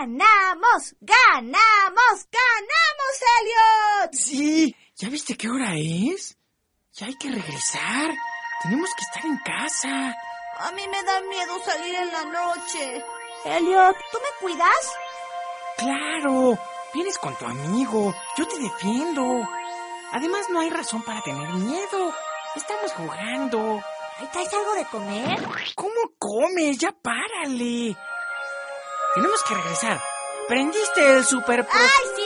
¡Ganamos! ¡Ganamos! ¡Ganamos, Elliot! Sí, ¿ya viste qué hora es? Ya hay que regresar. Tenemos que estar en casa. A mí me da miedo salir en la noche. Elliot, ¿tú me cuidas? Claro, vienes con tu amigo. Yo te defiendo. Además, no hay razón para tener miedo. Estamos jugando. ¿Ahí traes algo de comer? ¿Cómo comes? Ya párale. Tenemos que regresar. ¿Prendiste el super... ¡Ay, sí!